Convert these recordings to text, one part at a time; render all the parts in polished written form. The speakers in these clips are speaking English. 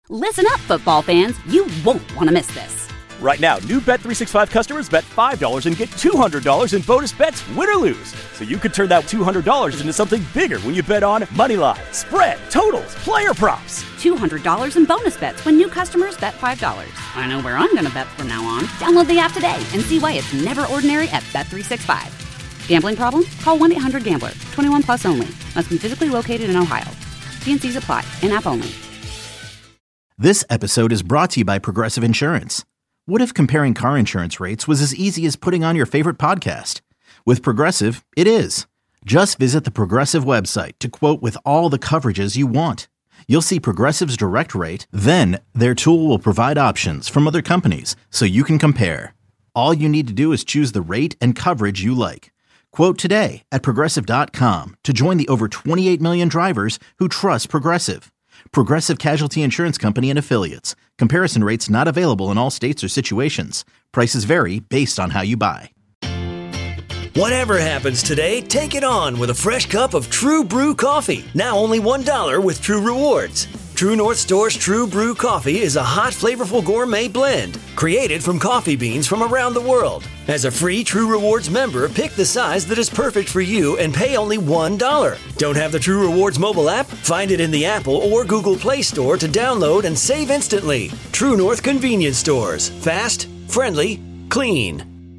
Listen up, football fans. You won't want to miss this. Right now, new Bet365 customers bet $5 and get $200 in bonus bets, win or lose. So you could turn that $200 into something bigger when you bet on moneyline, spread, totals, player props. $200 in bonus bets when new customers bet $5. I know where I'm going to bet from now on. Download the app today and see why it's never ordinary at Bet365. Gambling problem? Call 1-800-GAMBLER. 21 plus only. Must be physically located in Ohio. T&Cs apply. In-app only. This episode is brought to you by Progressive Insurance. What if comparing car insurance rates was as easy as putting on your favorite podcast? With Progressive, it is. Just visit the Progressive website to quote with all the coverages you want. You'll see Progressive's direct rate, then their tool will provide options from other companies so you can compare. All you need to do is choose the rate and coverage you like. Quote today at Progressive.com to join the over 28 million drivers who trust Progressive. Progressive Casualty Insurance Company and Affiliates. Comparison rates not available in all states or situations. Prices vary based on how you buy. Whatever happens today, take it on with a fresh cup of True Brew coffee. Now only $1 with True Rewards. True North Store's True Brew coffee is a hot, flavorful gourmet blend created from coffee beans from around the world. As a free True Rewards member, pick the size that is perfect for you and pay only $1. Don't have the True Rewards mobile app? Find it in the Apple or Google Play Store to download and save instantly. True North Convenience Stores. Fast, friendly, clean.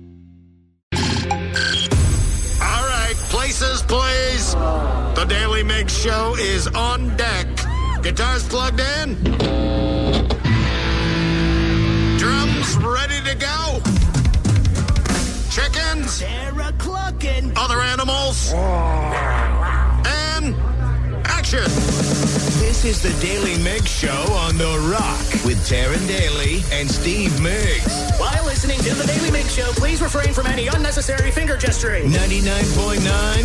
All right, places, please. The Daily Mix Show is on deck. Guitars plugged in. Drums ready to go. Chickens. Other animals. And action. This is the Daily Mix Show on The Rock with Taryn Daly and Steve Miggs. While listening to the Daily Mix Show, please refrain from any unnecessary finger gesturing. 99.9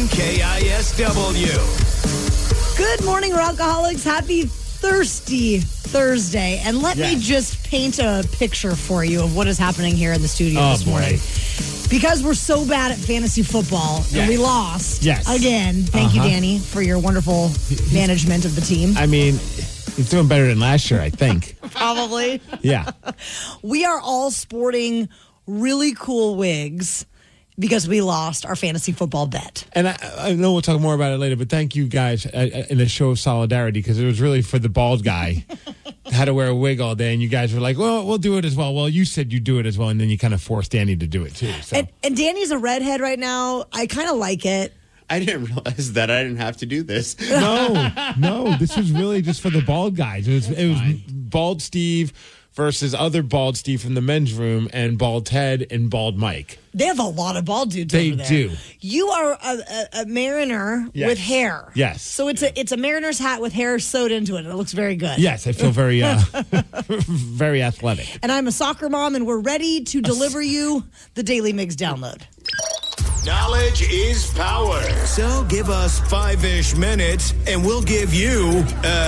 KISW. Good morning, Rockaholics. Happy Thirsty Thursday. And let me just paint a picture for you of what is happening here in the studio this morning. Because we're so bad at fantasy football and we lost again. Thank you, Danny, for your wonderful management of the team. I mean, he's doing better than last year, I think. Probably. Yeah. We are all sporting really cool wigs because we lost our fantasy football bet. And I know we'll talk more about it later, but thank you guys in a show of solidarity, because it was really for the bald guy had to wear a wig all day, and you guys were like, well, we'll do it as well. Well, you said you'd do it as well, and then you kind of forced Danny to do it too. So. And Danny's a redhead right now. I kind of like it. I didn't realize that I didn't have to do this. No, this was really just for the bald guys. It was Bald Steve versus other Bald Steve from the men's room, and Bald Ted and Bald Mike. They have a lot of bald dudes over there. They do. You are a Mariner with hair. Yes. So it's a Mariner's hat with hair sewed into it. It looks very good. Yes, I feel very very athletic. And I'm a soccer mom, and we're ready to deliver you the Daily Mix download. Knowledge is power. So give us 5-ish minutes, and we'll give you,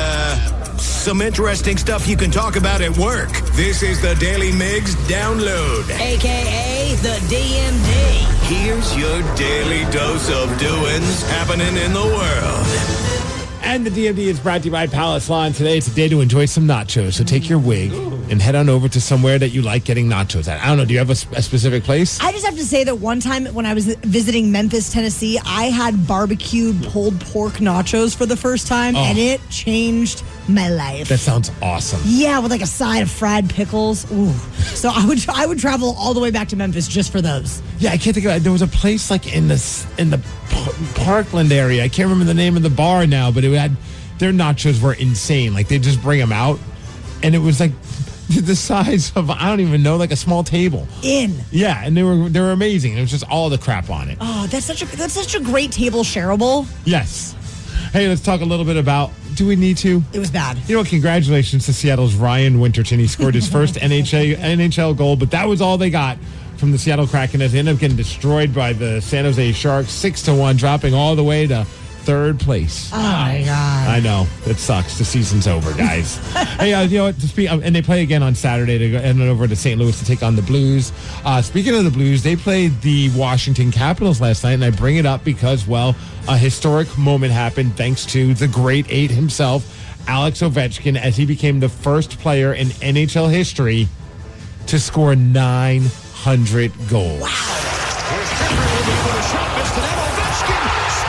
some interesting stuff you can talk about at work. This is the Daily Mix Download. A.K.A. the DMD. Here's your daily dose of doings happening in the world. And the DMD is brought to you by Palace Lawn. Today it's a day to enjoy some nachos. So take your wig and head on over to somewhere that you like getting nachos at. I don't know, do you have a specific place? I just have to say that one time when I was visiting Memphis, Tennessee, I had barbecued pulled pork nachos for the first time, and it changed my life. That sounds awesome. Yeah, with like a side of fried pickles. Ooh. So I would travel all the way back to Memphis just for those. Yeah, I can't think of it. There was a place like in the Parkland area. I can't remember the name of the bar now, but it had their nachos were insane. Like they just bring them out, and it was like the size of, I don't even know, like a small table. Yeah, and they were amazing. It was just all the crap on it. Oh, that's such a great table shareable. Yes. Hey, let's talk a little bit about, do we need to? It was bad. You know, congratulations to Seattle's Ryan Winterton. He scored his first NHL goal, but that was all they got from the Seattle Kraken as they ended up getting destroyed by the San Jose Sharks 6-1, dropping all the way to third place. Oh, my God. I know. It sucks. The season's over, guys. Hey, you know what? And they play again on Saturday to go over to St. Louis to take on the Blues. Speaking of the Blues, they played the Washington Capitals last night, and I bring it up because, well, a historic moment happened thanks to the great 8 himself, Alex Ovechkin as he became the first player in NHL history to score 900 goals. Wow. Here's Tripper looking for the shot. Missed it. Ovechkin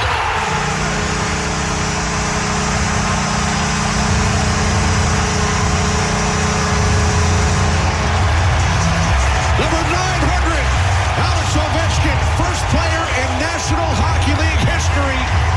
Number 900, Alex Ovechkin, first player in National Hockey League history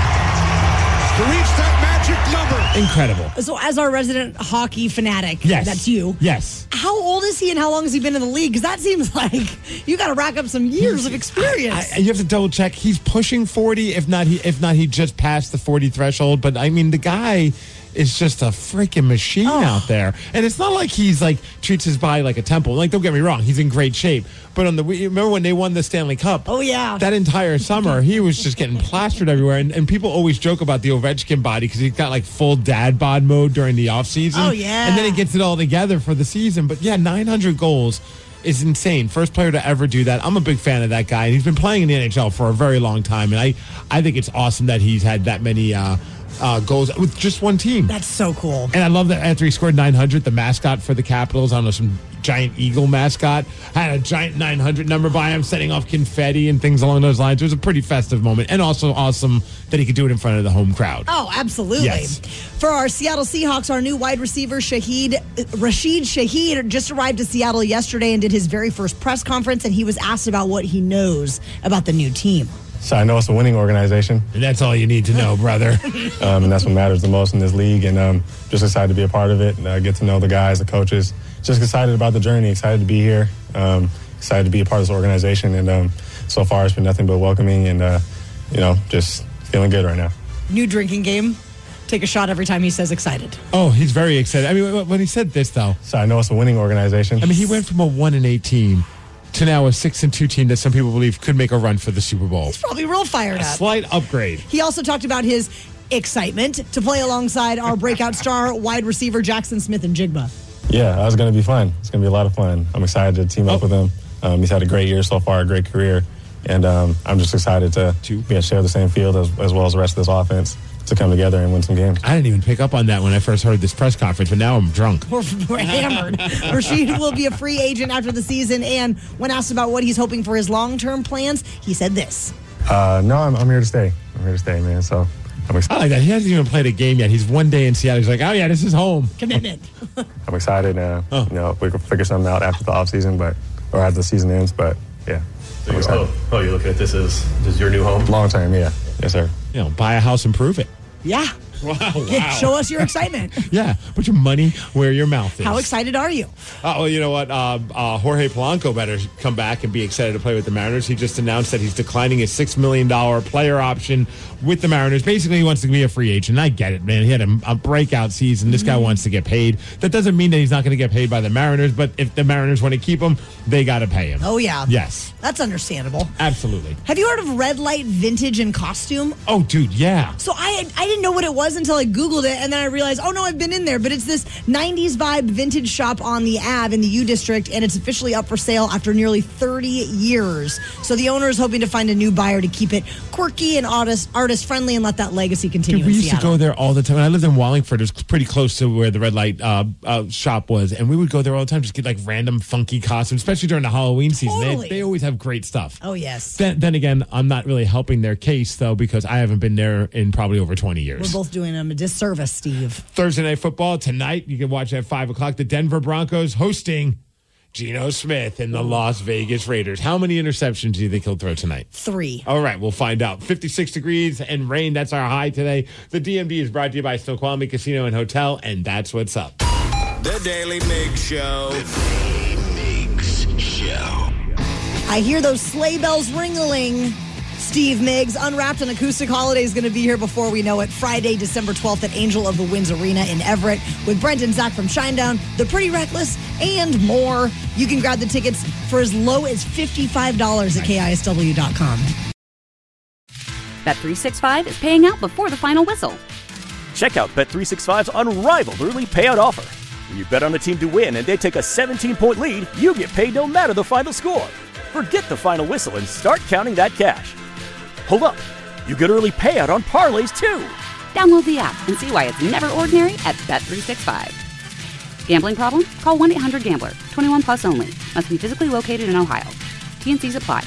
to reach that magic number. Incredible. So as our resident hockey fanatic, Yes. that's you. Yes. How old is he and how long has he been in the league? Because that seems like you got to rack up some years of experience. You have to double check. He's pushing 40. If not, he just passed the 40 threshold. But I mean, the guy is just a freaking machine out there. And it's not like he's like treats his body like a temple. Like, don't get me wrong, he's in great shape. But remember when they won the Stanley Cup? Oh, yeah. That entire summer, he was just getting plastered everywhere. And people always joke about the Ovechkin body because he's got like full dad bod mode during the offseason. Oh, yeah. And then he gets it all together for the season. But yeah, 900 goals is insane. First player to ever do that. I'm a big fan of that guy. And he's been playing in the NHL for a very long time. And I think it's awesome that he's had that many goals with just one team. That's so cool. And I love that after he scored 900, the mascot for the Capitals, I don't know, some giant eagle mascot, had a giant 900 number by him, setting off confetti and things along those lines. It was a pretty festive moment, and also awesome that he could do it in front of the home crowd. Oh, absolutely. Yes. For our Seattle Seahawks, our new wide receiver, Rashid Shaheed, just arrived to Seattle yesterday and did his very first press conference, and he was asked about what he knows about the new team. So I know it's a winning organization. And that's all you need to know, brother. And that's what matters the most in this league. And just excited to be a part of it and get to know the guys, the coaches. Just excited about the journey, excited to be here, excited to be a part of this organization. And so far it's been nothing but welcoming and, just feeling good right now. New drinking game. Take a shot every time he says excited. Oh, he's very excited. I mean, when he said this, though. So I know it's a winning organization. I mean, he went from a 1-18 to now a 6-2 team that some people believe could make a run for the Super Bowl. He's probably real fired A up. slight upgrade. He also talked about his excitement to play alongside our breakout star wide receiver Jackson Smith and Jigba. Yeah, that's going to be fun. It's going to be a lot of fun. I'm excited to team up with him. He's had a great year so far, a great career. And I'm just excited to share the same field as well as the rest of this offense to come together and win some games. I didn't even pick up on that when I first heard this press conference, but now I'm drunk. We're hammered. Rashid will be a free agent after the season, and when asked about what he's hoping for his long-term plans, he said this. No, I'm here to stay. I'm here to stay, man. So I'm excited. I like that. He hasn't even played a game yet. He's one day in Seattle. He's like, oh, yeah, this is home. Commitment. I'm excited. We can figure something out after the offseason, or after the season ends. But, yeah. So you're looking at this as your new home? Long term, yeah. Yes, sir. Buy a house and prove it. Yeah. Wow. Show us your excitement. Yeah. Put your money where your mouth is. How excited are you? Well, you know what? Jorge Polanco better come back and be excited to play with the Mariners. He just announced that he's declining his $6 million player option with the Mariners. Basically, he wants to be a free agent. I get it, man. He had a breakout season. This guy wants to get paid. That doesn't mean that he's not going to get paid by the Mariners, but if the Mariners want to keep him, they got to pay him. Oh, yeah. Yes. That's understandable. Absolutely. Have you heard of Red Light Vintage and Costume? Oh, dude, yeah. So I didn't know what it was until I Googled it, and then I realized, oh, no, I've been in there. But it's this 90s vibe vintage shop on the Ave in the U District, and it's officially up for sale after nearly 30 years. So the owner is hoping to find a new buyer to keep it quirky and artist-friendly and let that legacy continue Dude, we in used Seattle. to go there all the time. When I lived in Wallingford, it was pretty close to where the Red Light shop was, and we would go there all the time, just get like random funky costumes, especially during the Halloween season. Totally. They always have great stuff. Oh, yes. Then again, I'm not really helping their case, though, because I haven't been there in probably over 20 years. We're both doing them a disservice, Steve. Thursday Night Football tonight. You can watch at 5 o'clock. The Denver Broncos hosting Geno Smith and the Las Vegas Raiders. How many interceptions do you think he'll throw tonight? 3. All right, we'll find out. 56 degrees and rain. That's our high today. The DMV is brought to you by Snoqualmie Casino and Hotel, and that's what's up. The Daily Mix Show. I hear those sleigh bells ring-a-ling. Steve Miggs, Unwrapped and Acoustic Holiday is going to be here before we know it. Friday, December 12th at Angel of the Winds Arena in Everett with Brent and Zach from Shinedown, The Pretty Reckless, and more. You can grab the tickets for as low as $55 at KISW.com. Bet365 is paying out before the final whistle. Check out Bet365's unrivaled early payout offer. When you bet on a team to win and they take a 17-point lead, you get paid no matter the final score. Forget the final whistle and start counting that cash. Hold up. You get early payout on parlays, too. Download the app and see why it's never ordinary at Bet365. Gambling problem? Call 1-800-GAMBLER. 21 plus only. Must be physically located in Ohio. T&Cs apply.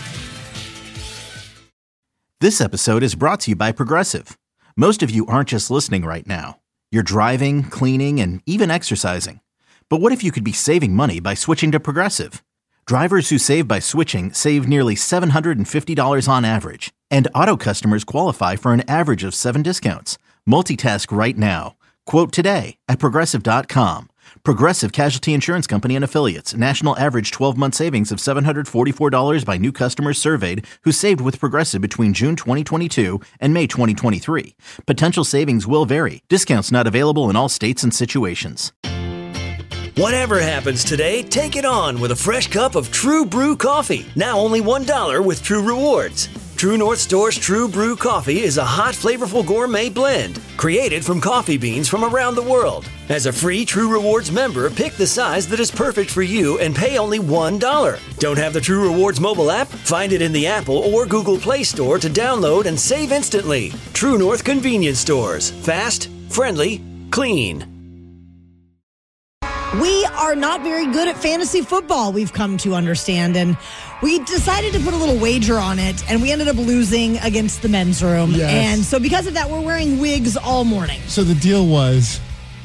This episode is brought to you by Progressive. Most of you aren't just listening right now. You're driving, cleaning, and even exercising. But what if you could be saving money by switching to Progressive? Drivers who save by switching save nearly $750 on average. And auto customers qualify for an average of 7 discounts. Multitask right now. Quote today at Progressive.com. Progressive Casualty Insurance Company and Affiliates. National average 12-month savings of $744 by new customers surveyed who saved with Progressive between June 2022 and May 2023. Potential savings will vary. Discounts not available in all states and situations. Whatever happens today, take it on with a fresh cup of True Brew coffee. Now only $1 with True Rewards. True North Store's True Brew coffee is a hot, flavorful gourmet blend created from coffee beans from around the world. As a free True Rewards member, pick the size that is perfect for you and pay only $1. Don't have the True Rewards mobile app? Find it in the Apple or Google Play Store to download and save instantly. True North Convenience Stores. Fast, friendly, clean. We are not very good at fantasy football, we've come to understand, and we decided to put a little wager on it, and we ended up losing against the men's room. Yes. And so because of that, we're wearing wigs all morning. So the deal was,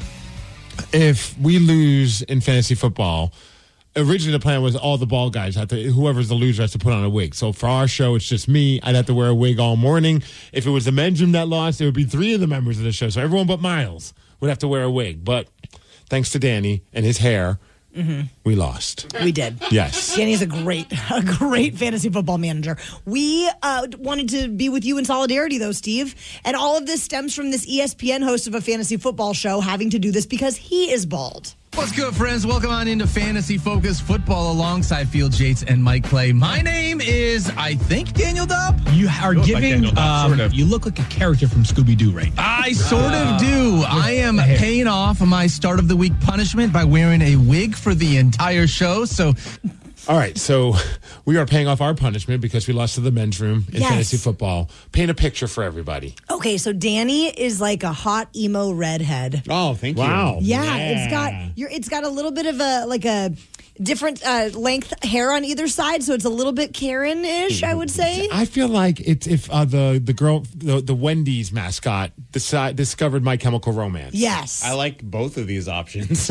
if we lose in fantasy football, originally the plan was all the ball guys have to, whoever's the loser has to put on a wig. So for our show, it's just me. I'd have to wear a wig all morning. If it was the men's room that lost, it would be 3 of the members of the show. So everyone but Miles would have to wear a wig. But thanks to Danny and his hair, we lost. We did. Yes. Danny's a great fantasy football manager. We wanted to be with you in solidarity, though, Steve. And all of this stems from this ESPN host of a fantasy football show having to do this because he is bald. What's good, friends? Welcome on into Fantasy Focus Football alongside Field Yates and Mike Clay. My name is, I think, Daniel Dubb. You are giving, sort of. You look like a character from Scooby-Doo right now. I sort of do. I am paying off my start of the week punishment by wearing a wig for the entire show. So, all right, so we are paying off our punishment because we lost to the men's room in fantasy football. Paint a picture for everybody. Okay, so Danny is like a hot emo redhead. Oh, thank you. Wow. Yeah, it's got a little bit of a different length hair on either side, so it's a little bit Karen-ish, I would say. I feel like it's if the Wendy's mascot discovered My Chemical Romance. Yes, I like both of these options.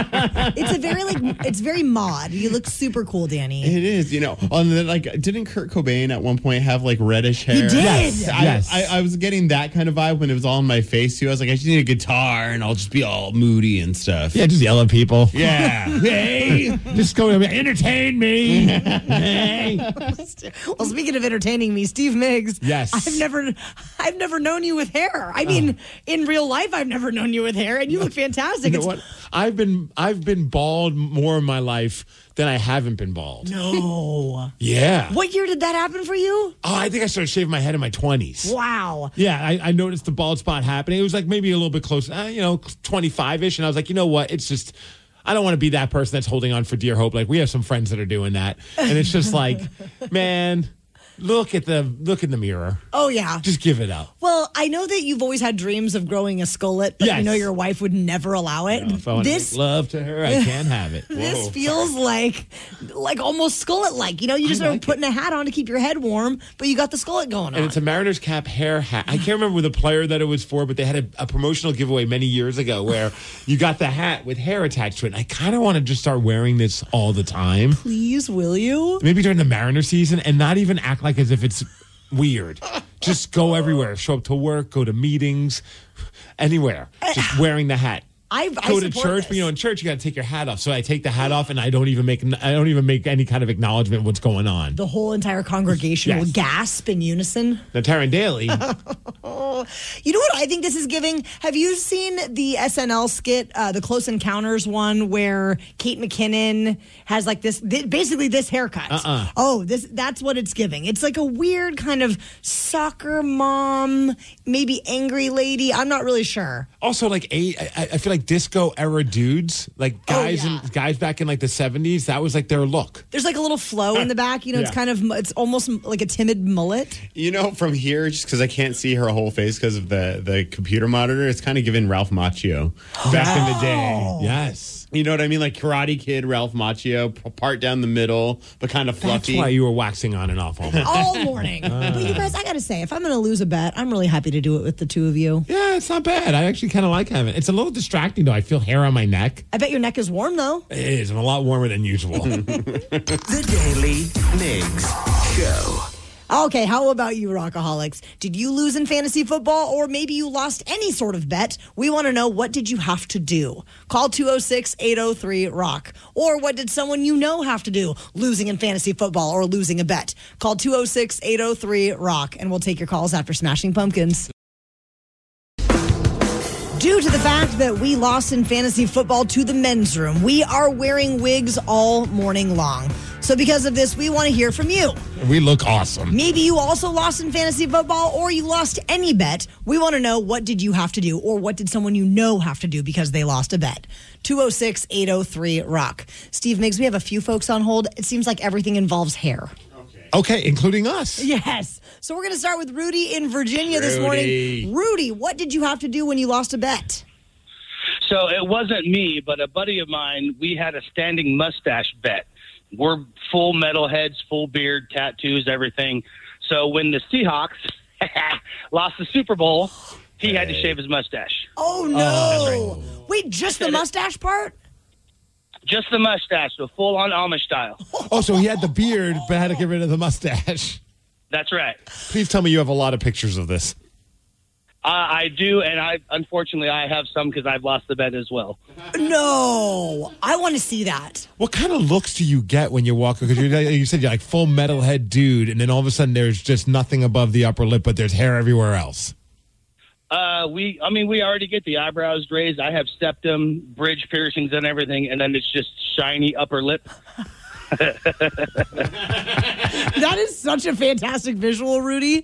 It's very mod. You look super cool, Danny. It is, didn't Kurt Cobain at one point have like reddish hair? He did. Yes. I was getting that kind of vibe when it was all on my face too. I was like, I just need a guitar and I'll just be all moody and stuff. Yeah, just yell at people. Yeah. Hey, just go entertain me. Hey. Well, speaking of entertaining me, Steve Miggs. Yes. I've never known you with hair. I mean, in real life, I've never known you with hair, and you look fantastic. You know what? I've been bald more in my life than I haven't been bald. No. Yeah. What year did that happen for you? Oh, I think I started shaving my head in my 20s. Wow. Yeah, I noticed the bald spot happening. It was like maybe a little bit close, 25-ish, and I was like, you know what? It's just, I don't want to be that person that's holding on for dear hope. Like, we have some friends that are doing that, and it's just like, man, look in the mirror. Oh, yeah. Just give it up. Well, I know that you've always had dreams of growing a skullet, but you know your wife would never allow it. No, if I want to make love to her, I can't have it. This feels like almost skullet-like. You just are putting a hat on to keep your head warm, but you got the skullet going on. And it's a Mariners cap hair hat. I can't remember the player that it was for, but they had a promotional giveaway many years ago where you got the hat with hair attached to it. And I kind of want to just start wearing this all the time. Please, will you? Maybe during the Mariner season and not even act like as if it's weird. Just go everywhere. Show up to work, go to meetings, anywhere. Just wearing the hat. I go to church, but in church you got to take your hat off. So I take the hat off, and I don't even make any kind of acknowledgement of what's going on. The whole entire congregation will gasp in unison. Now, Taryn Daly. You know what I think this is giving? Have you seen the SNL skit, the Close Encounters one, where Kate McKinnon has like this haircut? Oh, that's what it's giving. It's like a weird kind of soccer mom, maybe angry lady. I'm not really sure. Also, like I feel like disco era dudes, like guys guys back in like the 70s, that was like their look. There's like a little flow in the back, it's kind of, it's almost like a timid mullet. From here, just because I can't see her whole face voice because of the computer monitor. It's kind of given Ralph Macchio back in the day. Yes. You know what I mean? Like Karate Kid, Ralph Macchio, part down the middle, but kind of fluffy. That's why you were waxing on and off all morning. All morning. But you guys, I got to say, if I'm going to lose a bet, I'm really happy to do it with the two of you. Yeah, it's not bad. I actually kind of like having it. It's a little distracting, though. I feel hair on my neck. I bet your neck is warm, though. It is. I'm a lot warmer than usual. The Daily Migs Show. Okay, how about you, Rockaholics? Did you lose in fantasy football, or maybe you lost any sort of bet? We want to know, what did you have to do? Call 206-803-ROCK. Or what did someone you know have to do losing in fantasy football or losing a bet? Call 206-803-ROCK, and we'll take your calls after Smashing Pumpkins. Due to the fact that we lost in fantasy football to the men's room, we are wearing wigs all morning long. So because of this, we want to hear from you. We look awesome. Maybe you also lost in fantasy football, or you lost any bet. We want to know, what did you have to do, or what did someone you know have to do because they lost a bet? 206-803-ROCK. Steve Miggs, we have a few folks on hold. It seems like everything involves hair. Okay, including us. Yes. So we're going to start with Rudy in Virginia this morning. Rudy, what did you have to do when you lost a bet? So it wasn't me, but a buddy of mine, we had a standing mustache bet. We're full metalheads, full beard, tattoos, everything. So when the Seahawks lost the Super Bowl, he had to shave his mustache. Oh, no. Wait, just the mustache part? Just the mustache, so full-on Amish style. Oh, so he had the beard, but had to get rid of the mustache. That's right. Please tell me you have a lot of pictures of this. I do, and unfortunately I have some because I've lost the bet as well. No, I want to see that. What kind of looks do you get when you walk? Because you said you're like full metalhead dude, and then all of a sudden there's just nothing above the upper lip, but there's hair everywhere else. We already get the eyebrows raised. I have septum, bridge piercings, and everything, and then it's just shiny upper lip. That is such a fantastic visual, Rudy.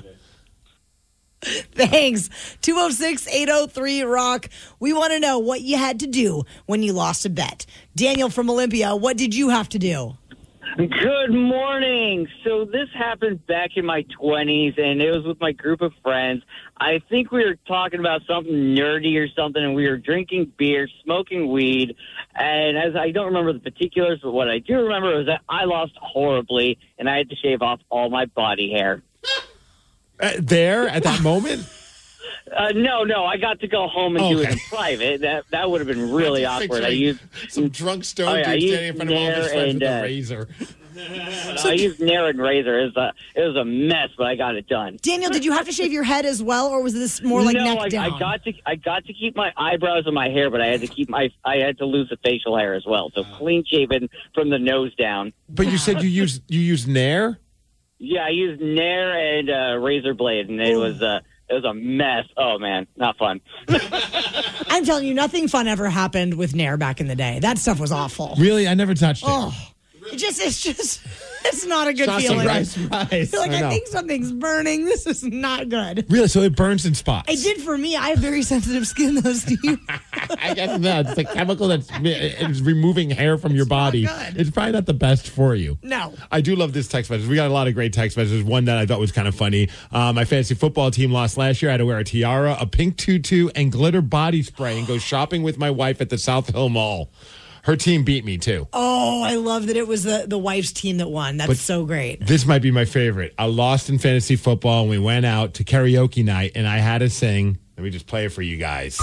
Thanks. 206-803-ROCK. We want to know what you had to do when you lost a bet. Daniel from Olympia, what did you have to do? Good morning. So this happened back in my 20s, and it was with my group of friends. I think we were talking about something nerdy or something, and we were drinking beer, smoking weed, and as I don't remember the particulars, but what I do remember was that I lost horribly, and I had to shave off all my body hair. There at that moment? No, I got to go home and do it in private. That would have been really awkward. I used some drunk stone dude standing in front of all his friends with a razor. I used Nair and razor. It was a mess, but I got it done. Daniel, did you have to shave your head as well, or was this more like neck down? I got to keep my eyebrows and my hair, but I had to lose the facial hair as well. So clean shaven from the nose down. But you said you used Nair? Yeah, I used Nair and razor blade, and it was a mess. Oh, man, not fun. I'm telling you, nothing fun ever happened with Nair back in the day. That stuff was awful. Really? I never touched it. Oh, it's not a good feeling. I think something's burning. This is not good. Really? So it burns in spots? It did for me. I have very sensitive skin, though, Steve. I guess not. It's a chemical that's removing hair from your body. It's probably not the best for you. No. I do love this text message. We got a lot of great text messages. One that I thought was kind of funny. My fantasy football team lost last year. I had to wear a tiara, a pink tutu, and glitter body spray and go shopping with my wife at the South Hill Mall. Her team beat me, too. Oh, I love that it was the wife's team that won. That's so great. This might be my favorite. I lost in fantasy football, and we went out to karaoke night, and I had to sing. Let me just play it for you guys.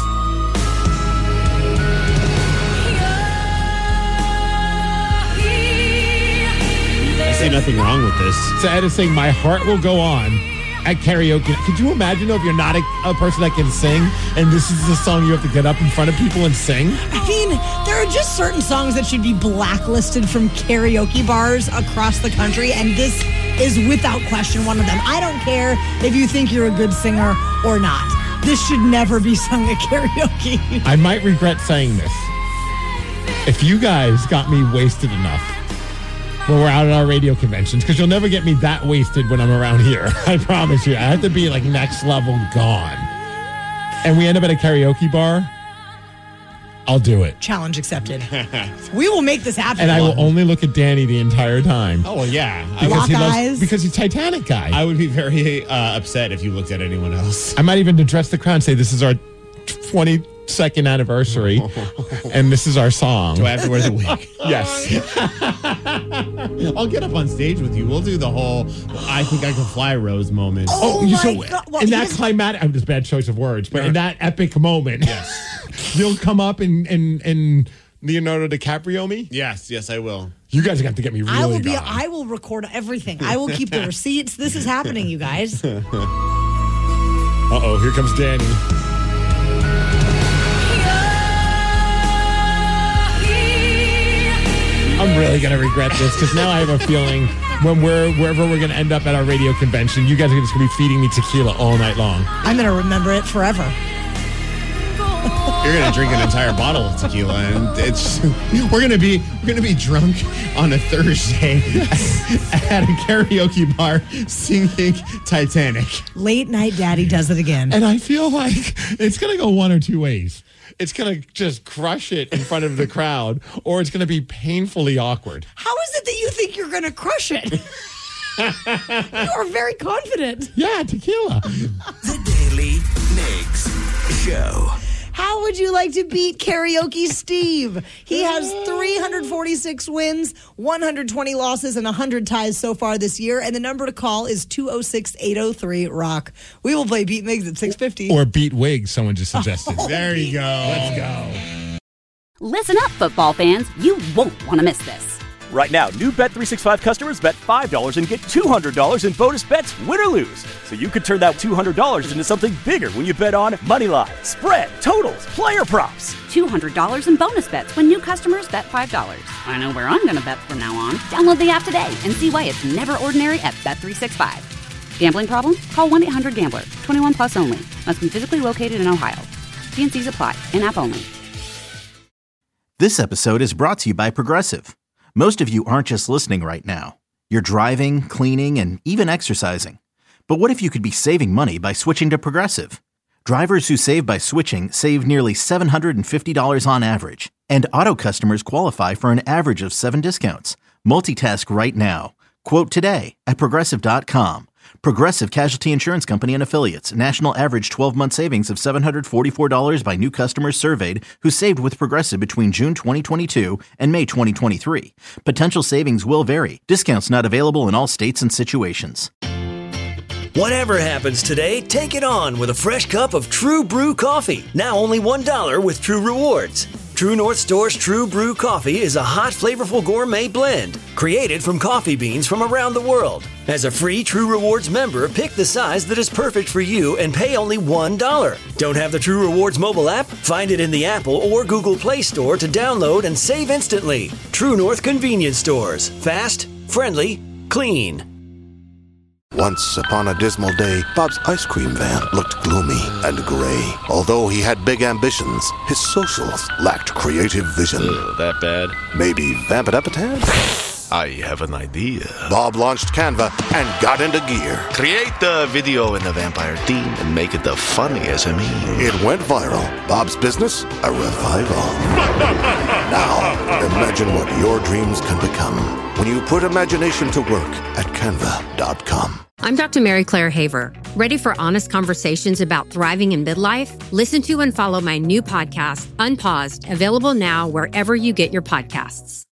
I say nothing wrong with this. So I had to sing My Heart Will Go On at karaoke. Could you imagine, though, if you're not a person that can sing, and this is the song you have to get up in front of people and sing? I mean, there are just certain songs that should be blacklisted from karaoke bars across the country, and this is without question one of them. I don't care if you think you're a good singer or not. This should never be sung at karaoke. I might regret saying this. If you guys got me wasted enough when we're out at our radio conventions, because you'll never get me that wasted when I'm around here. I promise you. I have to be like next level gone. And we end up at a karaoke bar. I'll do it. Challenge accepted. We will make this happen. And I will only look at Danny the entire time. Oh, well, yeah. Because he's Titanic guy. I would be very upset if you looked at anyone else. I might even address the crowd and say, this is our 22nd anniversary, and this is our song. Do I have to wear the wig? Yes. I'll get up on stage with you. We'll do the whole I think I can fly Rose moment. In that climatic, I'm just bad choice of words, but in that epic moment, yes, you'll come up and Leonardo DiCaprio me? Yes, I will. You guys have to get me really gone. I will record everything. I will keep the receipts. This is happening, you guys. Uh-oh, here comes Danny. I'm really going to regret this because now I have a feeling when wherever we're going to end up at our radio convention, you guys are just going to be feeding me tequila all night long. I'm going to remember it forever. You're going to drink an entire bottle of tequila, and we're going to be drunk on a Thursday at a karaoke bar singing Titanic. Late night daddy does it again. And I feel like it's going to go one or two ways. It's going to just crush it in front of the crowd, or it's going to be painfully awkward. How is it that you think you're going to crush it? You are very confident. Yeah, tequila. The Daily Migs Show. How would you like to beat Karaoke Steve? He has 346 wins, 120 losses, and 100 ties so far this year. And the number to call is 206-803-ROCK. We will play Beat Migs at 6:50. Or Beat Wig, someone just suggested. There you go. Let's go. Listen up, football fans. You won't want to miss this. Right now, new Bet365 customers bet $5 and get $200 in bonus bets, win or lose. So you could turn that $200 into something bigger when you bet on moneyline, spread, totals, player props. $200 in bonus bets when new customers bet $5. I know where I'm going to bet from now on. Download the app today and see why it's never ordinary at Bet365. Gambling problem? Call 1-800-GAMBLER. 21 plus only. Must be physically located in Ohio. T&Cs apply. In-app only. This episode is brought to you by Progressive. Most of you aren't just listening right now. You're driving, cleaning, and even exercising. But what if you could be saving money by switching to Progressive? Drivers who save by switching save nearly $750 on average. And auto customers qualify for an average of 7 discounts. Multitask right now. Quote today at Progressive.com. Progressive Casualty Insurance Company and Affiliates. National average 12-month savings of $744 by new customers surveyed who saved with Progressive between June 2022 and May 2023. Potential savings will vary. Discounts not available in all states and situations. Whatever happens today, take it on with a fresh cup of True Brew coffee. Now only $1 with True Rewards. True North Store's True Brew coffee is a hot, flavorful gourmet blend created from coffee beans from around the world. As a free True Rewards member, pick the size that is perfect for you and pay only $1. Don't have the True Rewards mobile app? Find it in the Apple or Google Play Store to download and save instantly. True North Convenience Stores. Fast, friendly, clean. Once upon a dismal day, Bob's ice cream van looked gloomy and gray. Although he had big ambitions, his socials lacked creative vision. That bad? Maybe vamp it up a tad? I have an idea. Bob launched Canva and got into gear. Create the video in the vampire theme and make it the funniest of me. It went viral. Bob's business, a revival. Now, imagine what your dreams can become when you put imagination to work at Canva.com. I'm Dr. Mary Claire Haver. Ready for honest conversations about thriving in midlife? Listen to and follow my new podcast, Unpaused, available now wherever you get your podcasts.